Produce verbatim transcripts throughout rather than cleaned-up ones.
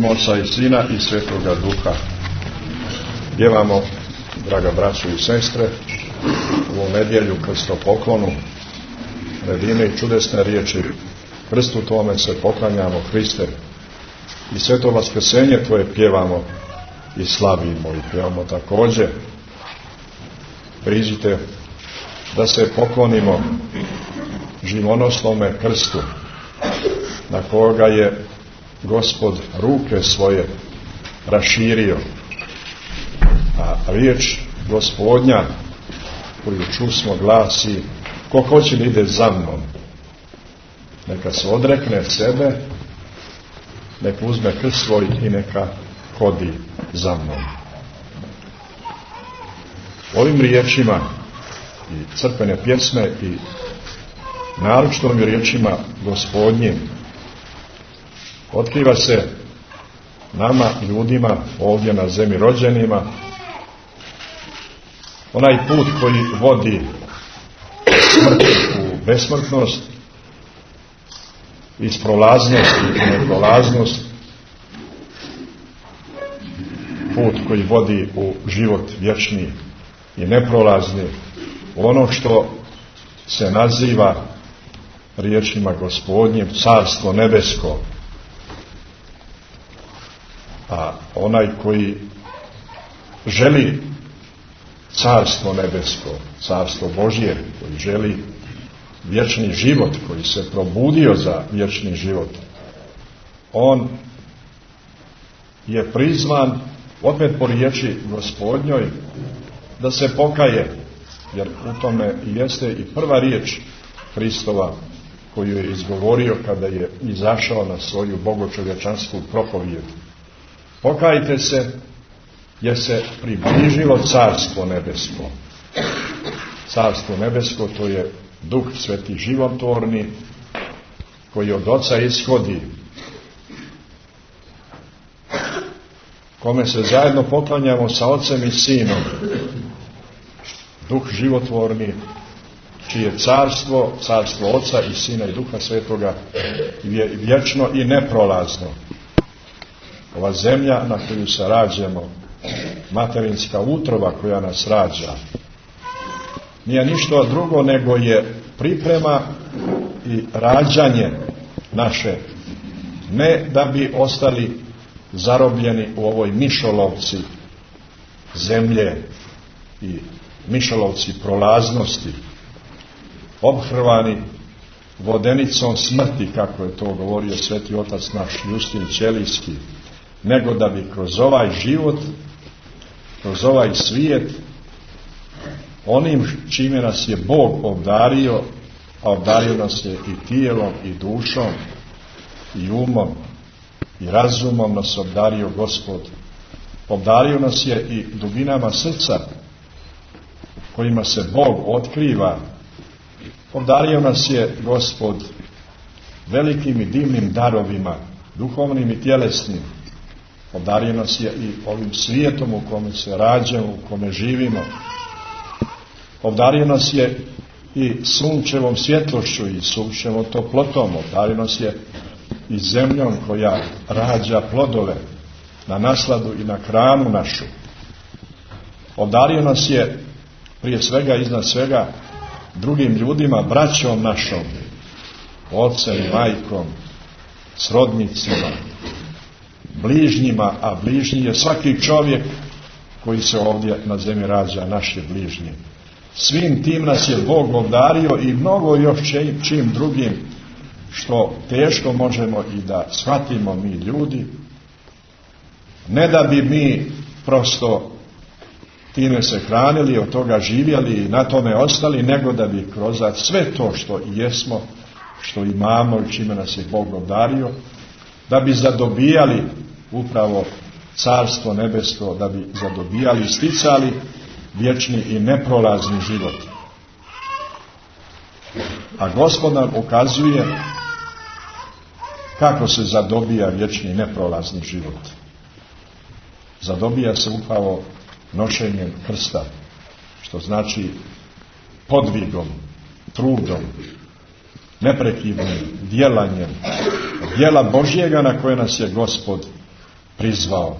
ime Oca i Sina i Svetoga Duha. Pjevamo, draga braćo i sestre, u ovu nedjelju krstopoklonu, redine i čudesne riječi: Krstu tome se poklanjamo, Hriste, i sveto vaskrsenje Tvoje pjevamo i slavimo. I pjevamo također: priđite da se poklonimo živonosnome krstu, na koga je Gospod ruke svoje raširio. A riječ Gospodnja koju čusmo glasi: ko hoće da ide za mnom, neka se odrekne sebe, neka uzme krst svoj i neka hodi za mnom. Ovim riječima i crkvene pjesme i naročito ovim riječima Gospodnjim otkriva se nama, ljudima ovdje na zemlji rođenima, onaj put koji vodi smrt u besmrtnost, iz prolaznosti u neprolaznost, put koji vodi u život vječni i neprolazni, ono što se naziva riječima Gospodnjim carstvo nebesko. A onaj koji želi carstvo nebesko, carstvo Božje, koji želi vječni život, koji se probudio za vječni život, on je prizvan opet po riječi Gospodnjoj da se pokaje, jer u tome jeste i prva riječ Hristova koju je izgovorio kada je izašao na svoju bogočovječansku propovijed. Pokajte se, jer se približilo carstvo nebesko. Carstvo nebesko, to je Duh Sveti životvorni koji od Oca ishodi, kome se zajedno poklanjamo sa Ocem i Sinom. Duh životvorni, čije carstvo, carstvo Oca i Sina i Duha Svetoga je vječno i neprolazno. Ova zemlja na koju se rađamo, materinska utrova koja nas rađa, nije ništa drugo nego je priprema i rađanje naše, ne da bi ostali zarobljeni u ovoj mišolovci zemlje i mišolovci prolaznosti, obhrvani vodenicom smrti, kako je to govorio sveti otac naš Justin Ćelijski, nego da bi kroz ovaj život, kroz ovaj svijet, onim čime nas je Bog obdario, a obdario nas je i tijelom i dušom i umom i razumom nas obdario Gospod. Obdario nas je i dubinama srca kojima se Bog otkriva. Obdario nas je Gospod velikim i divnim darovima, duhovnim i tjelesnim. Obdario nas je i ovim svijetom u kome se rađamo, u kome živimo. Obdario nas je i sunčevom svjetlošću i sunčevom toplotom. Obdario nas je i zemljom koja rađa plodove na nasladu i na hranu našu. Obdario nas je prije svega, iznad svega, drugim ljudima, braćom našom, ocem i majkom, srodnicima, bližnjima, a bližnji je svaki čovjek koji se ovdje na zemlji rađa, naš je bližnji. Svim tim nas je Bog obdario i mnogo još čim, čim drugim, što teško možemo i da shvatimo mi ljudi, ne da bi mi prosto time se hranili, od toga živjeli i na tome ostali, nego da bi kroz sve to što jesmo, što imamo i čime nas je Bog obdario, da bi zadobijali upravo carstvo nebesko, da bi zadobijali i sticali vječni i neprolazni život. A Gospod nam ukazuje kako se zadobija vječni i neprolazni život. Zadobija se upravo nošenjem krsta, što znači podvigom, trudom, neprekidnim djelanjem, djela Božjega na koje nas je Gospod prizvao.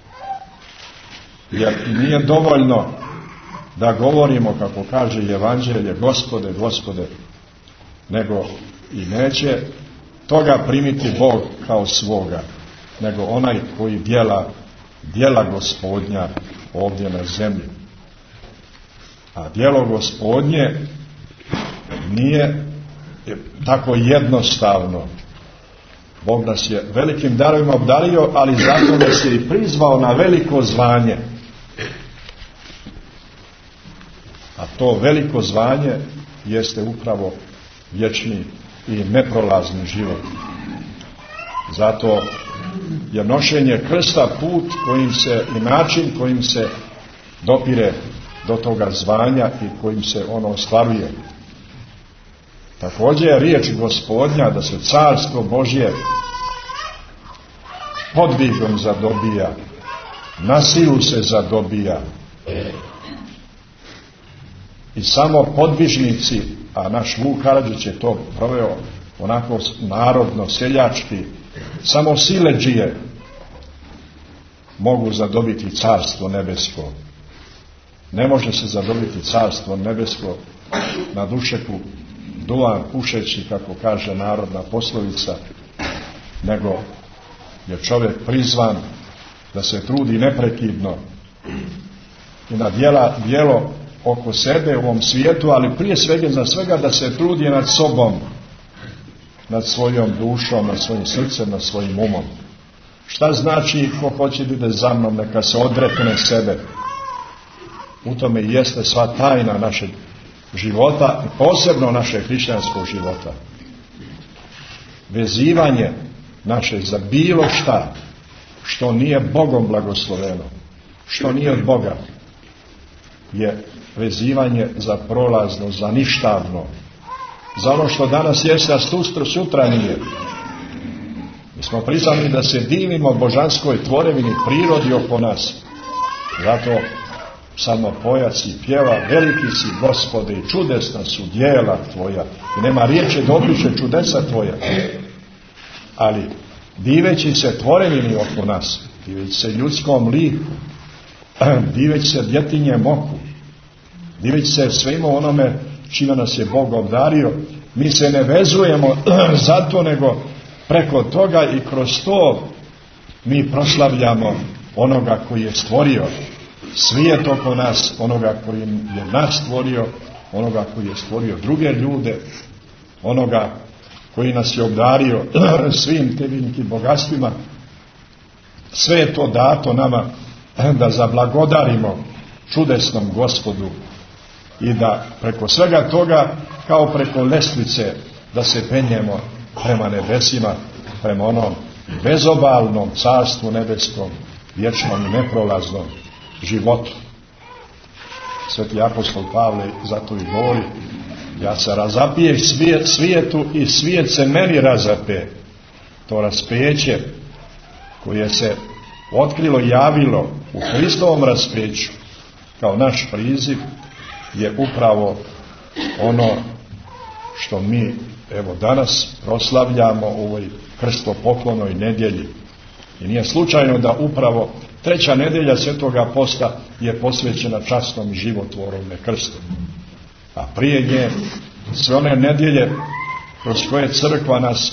Jer nije dovoljno da govorimo, kako kaže Evanđelje, Gospode, Gospode, nego i neće toga primiti Bog kao svoga, nego onaj koji djela, djela Gospodnja ovdje na zemlji. A djelo Gospodnje nije tako jednostavno. Bog nas je velikim darovima obdario, ali zato nas je i prizvao na veliko zvanje. A to veliko zvanje jeste upravo vječni i neprolazni život. Zato je nošenje krsta put kojim se i način kojim se dopire do toga zvanja i kojim se ono ostvaruje. Također je riječ Gospodnja da se carstvo Božje podvigom zadobija, na silu se zadobija. I samo podvižnici, a naš Vuk Karadžić je to proveo onako narodno, seljački, samo siledžije mogu zadobiti carstvo nebesko. Ne može se zadobiti carstvo nebesko na dušeku duvan pušeći, kako kaže narodna poslovica, nego je čovjek prizvan da se trudi neprekidno i na djela, djelo oko sebe u ovom svijetu, ali prije svega za svega da se trudi nad sobom, nad svojom dušom, nad svojim srcem, nad svojim umom. Šta znači ko hoće da ide za mnom, neka se odrekne sebe. U tome jeste sva tajna našeg života i posebno našeg hrišćanskog života. Vezivanje naše za bilo šta što nije Bogom blagosloveno, što nije od Boga, je vezivanje za prolazno, za ništavno, za ono što danas jeste, a sutra nije. Mi smo priznali da se divimo božanskoj tvorevini, prirodi oko nas. Zato psalmopojac i pjeva: veliki si Gospode i čudesna su djela tvoja. I nema riječi da opiše čudesa tvoja. Ali diveći se tvorevini oko nas, diveći se ljudskom liku, diveći se djetinjem oku, diveći se svemu onome čime nas je Bog obdario, mi se ne vezujemo zato, nego preko toga i kroz to mi proslavljamo onoga koji je stvorio svijet oko nas, onoga koji je nas stvorio, onoga koji je stvorio druge ljude, onoga koji nas je obdario svim tevinikim bogatstvima. Sve je to dato nama da zablagodarimo čudesnom Gospodu i da preko svega toga, kao preko lestvice, da se penjemo prema nebesima, prema onom bezobalnom carstvu nebeskom, vječnom i neprolaznom životu. Sveti apostol Pavle zato i govori: ja se razapije svijet, svijetu i svijet se meni razape. To raspeće koje se otkrilo i javilo u Hristovom raspeću kao naš priziv je upravo ono što mi evo danas proslavljamo u ovoj krstopoklonoj nedjelji. I nije slučajno da upravo treća nedjelja Svetoga posta je posvećena časnom i životvornome krstu. A prije nje sve one nedjelje kroz koje crkva nas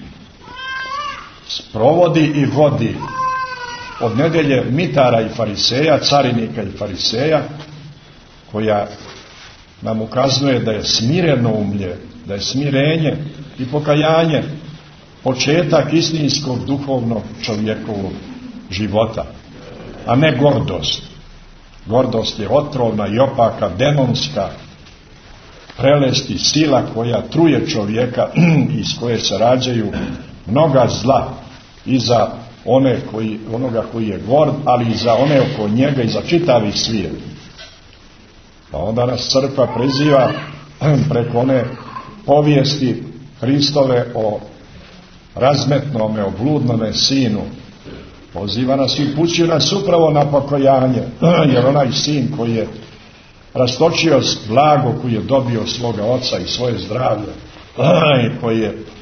sprovodi i vodi, od nedjelje mitara i fariseja, carinika i fariseja, koja nam ukazuje da je smireno umlje, da je smirenje i pokajanje početak istinskog duhovnog čovjekovog života, a ne gordost. Gordost je otrovna i opaka, demonska prelest i sila koja truje čovjeka, iz koje se rađaju mnoga zla i za one koji, onoga koji je gord, ali i za one oko njega i za čitavi svijet. Pa onda nas crkva priziva preko one povijesti Hristove o razmetnome, o bludnome sinu. Poziva nas i upućuje nas upravo na pokajanje, jer onaj sin koji je rastočio blago, koji je dobio svoga oca i svoje zdravlje, i koji je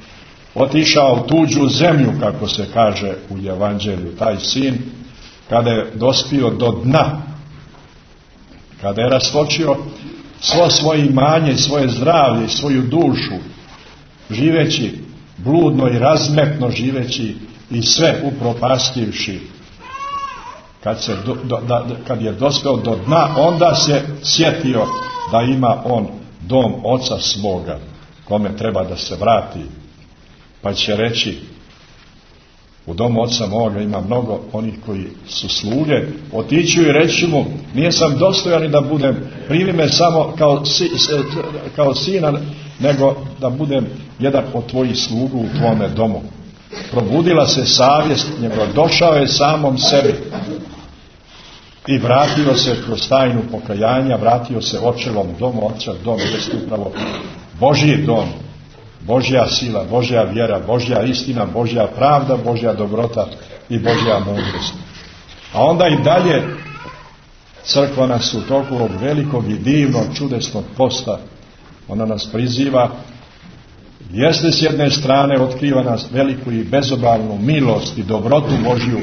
otišao u tuđu zemlju, kako se kaže u Evanđelju, taj sin, kada je dospio do dna, kada je rastočio svo svoje imanje, svoje zdravlje, svoju dušu, živeći bludno i razmetno živeći i sve upropastivši, kad, se do, do, da, kad je dospeo do dna, onda se sjetio da ima on dom oca svoga, kome treba da se vrati, pa će reći: u domu oca moga ima mnogo onih koji su sluge, otiću i reći mu: nije sam dostojan da budem, primi me samo kao, si, kao sina, nego da budem jedan od tvojih slugu u tvome domu. Probudila se savjest njegova, došao je samom sebi i vratio se kroz tajnu pokajanja, vratio se očevom domu oca. Dom jest upravo Božji dom, Božja sila, Božja vjera, Božja istina, Božja pravda, Božja dobrota i Božja mudrost. A onda i dalje crkva nas u toku ovog velikog i divnog, čudesnog posta, ona nas priziva, jeste s jedne strane otkriva nas veliku i bezobalnu milost i dobrotu Božju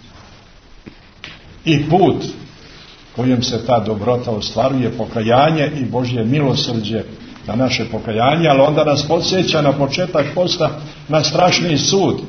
i put kojim se ta dobrota ostvaruje, pokajanje i Božje milosrđe na naše pokajanje, ali onda nas podsjeća na početak posta na strašni sud.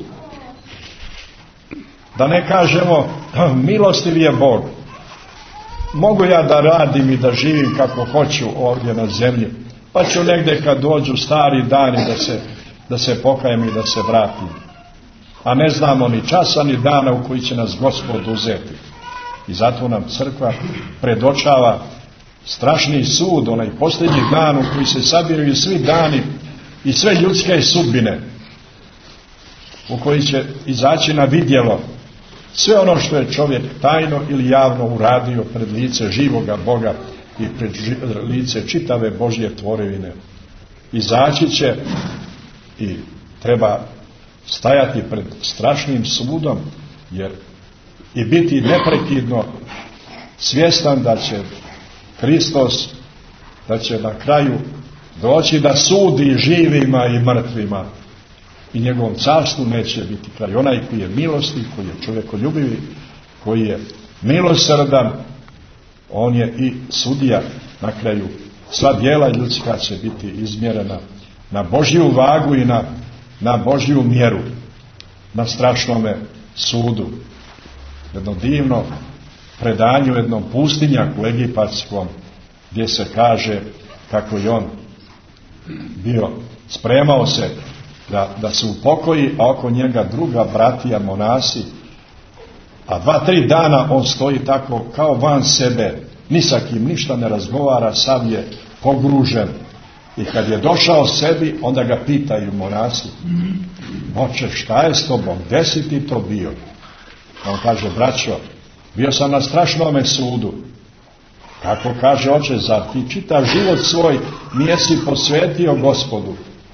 Da ne kažemo: milostiv je Bog, mogu ja da radim i da živim kako hoću ovdje na zemlji, pa ću negdje kad dođu stari dani da se, da se pokajem i da se vratim. A ne znamo ni časa ni dana u koji će nas Gospod uzeti. I zato nam crkva predočava strašni sud, onaj posljednji dan u koji se sabiraju svi dani i sve ljudske sudbine, u koji će izaći na vidjelo sve ono što je čovjek tajno ili javno uradio pred lice živoga Boga i pred lice čitave Božje tvorevine. Izaći će i treba stajati pred strašnim sudom, jer i biti neprekidno svjestan da će Hristos, da će na kraju doći da sudi živima i mrtvima i njegovom carstvu neće biti kraj. Onaj koji je milosti, koji je čovjekoljubivi, koji je milosrdan, on je i sudija. Na kraju sva djela ljudska će biti izmjerena na Božju vagu i na, na Božju mjeru, na strašnome sudu. Jedno divno predanje u jednom pustinjaku egipatskom, gdje se kaže kako je on bio, spremao se da, da se upokoji, a oko njega druga bratija monasi, a dva, tri dana on stoji tako kao van sebe, ni sa kim ništa ne razgovara, sav je pogružen. I kad je došao sebi, onda ga pitaju monasi: oče, šta je s tobom, gdje si ti to bio? On kaže: braćo, bio sam na strašnome sudu. Kako? Kaže: oče, zar ti čitav život svoj nijesi posvetio Gospodu?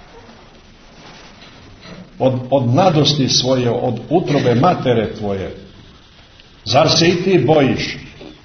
Od, od mladosti svoje, od utrobe matere tvoje, zar se i ti bojiš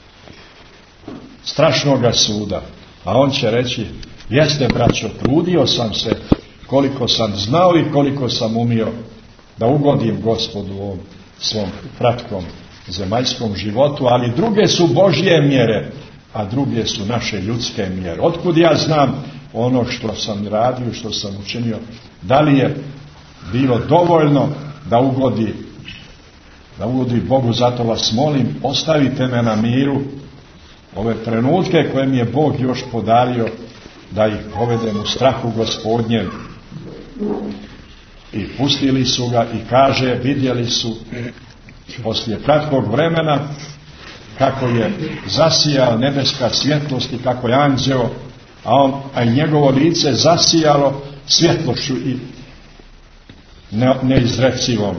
strašnoga suda? A on će reći: jeste, braćo, trudio sam se koliko sam znao i koliko sam umio da ugodim Gospodu u ovom svom kratkom zemaljskom životu, ali druge su Božje mjere, a druge su naše ljudske mjere. Otkud ja znam ono što sam radio, što sam učinio, da li je bilo dovoljno da ugodi, da ugodi Bogu? Zato vas molim, ostavite me na miru ove trenutke koje mi je Bog još podario, da ih povedem u strahu Gospodnjem. I pustili su ga i kaže, vidjeli su poslije kratkog vremena kako je zasijala nebeska svjetlost i kako je anđeo, a, on, a i njegovo lice zasijalo svjetlošću i ne, neizrecivom.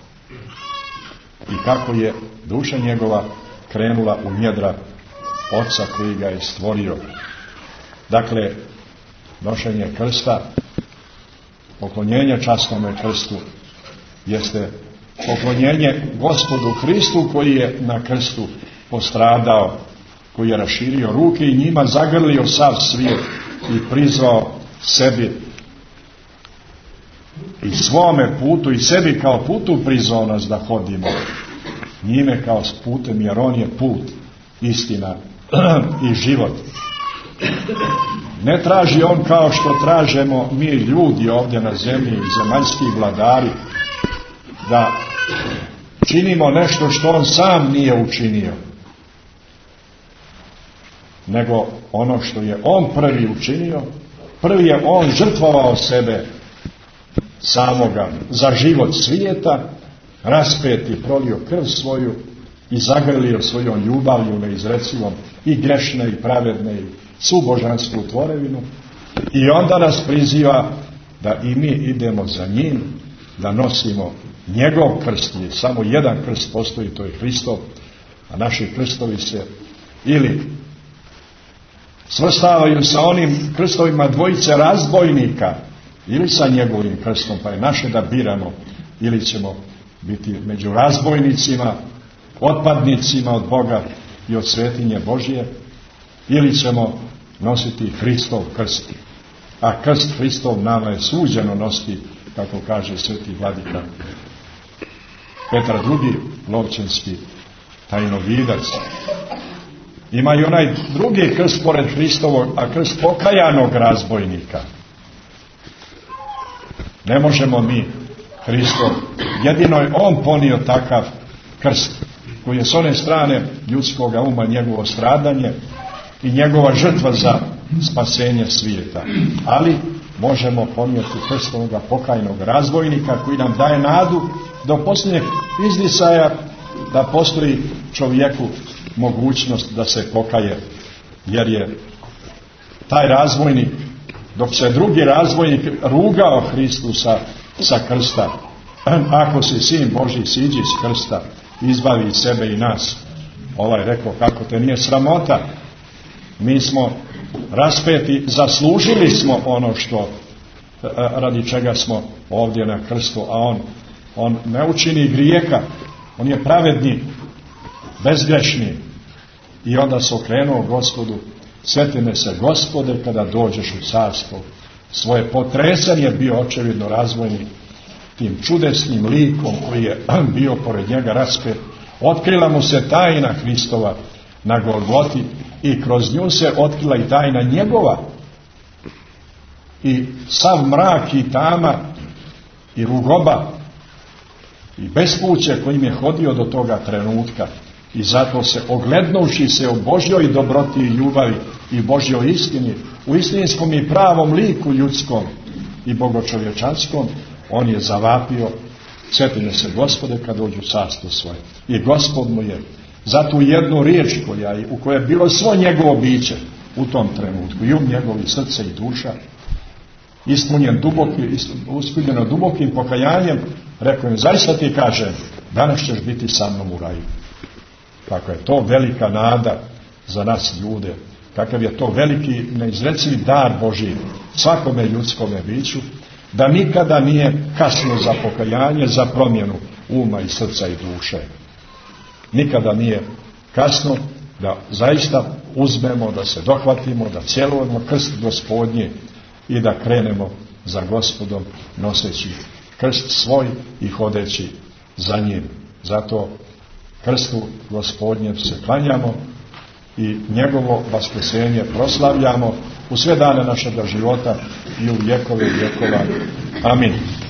I kako je duša njegova krenula u njedra Oca koji ga je stvorio. Dakle, nošenje krsta, poklonjenje časnome krstu jeste poklonjenje Gospodu Hristu koji je na krstu postradao, koji je raširio ruke i njima zagrlio sav svijet i prizvao sebi i svome putu i sebi kao putu prizvao nas da hodimo njime kao s putem, jer on je put, istina i život. Ne traži on kao što tražemo mi ljudi ovdje na zemlji i zemaljski vladari da činimo nešto što on sam nije učinio, nego ono što je on prvi učinio. Prvi je on žrtvovao sebe samoga za život svijeta, raspet i prolio krv svoju i zagrlio svojom ljubavlju neizrecivom i grešne i pravedne i svu božansku tvorevinu, i onda nas priziva da i mi idemo za njim, da nosimo njegov krst. Je samo jedan krst postoji, to je Hristov, a naši krstovi se ili svrstavaju sa onim krstovima dvojice razbojnika ili sa njegovim krstom, pa je naše da biramo, ili ćemo biti među razbojnicima, otpadnicima od Boga i od svetinje Božije, ili ćemo nositi Hristov krst. A krst Hristov nama je suđeno nositi, kako kaže sveti vladika Petar drugi Lovćenski tajnovidac. Ima i onaj drugi krst pored Hristovog, a krst pokajanog razbojnika. Ne možemo mi Hristov, jedino je on ponio takav krst koji je s one strane ljudskoga uma njegovo stradanje i njegova žrtva za spasenje svijeta. Ali možemo ponijeti krst onoga pokajnog razbojnika koji nam daje nadu do posljednjeg izdisaja da postoji čovjeku mogućnost da se pokaje, jer je taj razbojnik, dok se drugi razbojnik rugao Hristu sa, sa krsta, ako si sin Božji, siđi s krsta, izbavi sebe i nas. Ovaj rekao, kako te nije sramota, mi smo raspeti, zaslužili smo ono što, radi čega smo ovdje na krstu, a on, on ne učini grijeha, on je pravedni, bezgrešni. I onda se okrenuo Gospodu, sjeti me se Gospode kada dođeš u carstvo svoje. Potresan je bio očevidno razvojnik tim čudesnim likom koji je bio pored njega raspet. Otkrila mu se tajna Hristova na Golgoti i kroz nju se otkrila i tajna njegova. I sav mrak i tama i rugoba i bespuće kojim je hodio do toga trenutka. I zato se, oglednuvši se u Božjoj dobroti i ljubavi i Božjoj istini, u istinskom i pravom liku ljudskom i bogočovječanskom, on je zavapio, sjetimo se Gospode kad dođu u carstvo svoje. I Gospod mu je za tu jednu riječ koja, u kojoj je bilo svo njegovo biće u tom trenutku, i um njegovi srce i duša, ispunjen duboki, ispunjeno dubokim pokajanjem, rekao im, zaista ti kažem, danas ćeš biti sa mnom u raju. Kako je to velika nada za nas ljude, kakav je to veliki neizrecivi dar Božji svakome ljudskome biću, da nikada nije kasno za pokajanje, za promjenu uma i srca i duše. Nikada nije kasno da zaista uzmemo, da se dohvatimo, da cjelujemo krst Gospodnji i da krenemo za Gospodom noseći krst svoj i hodeći za njim. Zato krstu Gospodnjem se klanjamo i njegovo vaskrsenje proslavljamo u sve dane našega života i u vjekove vjekova. Amin.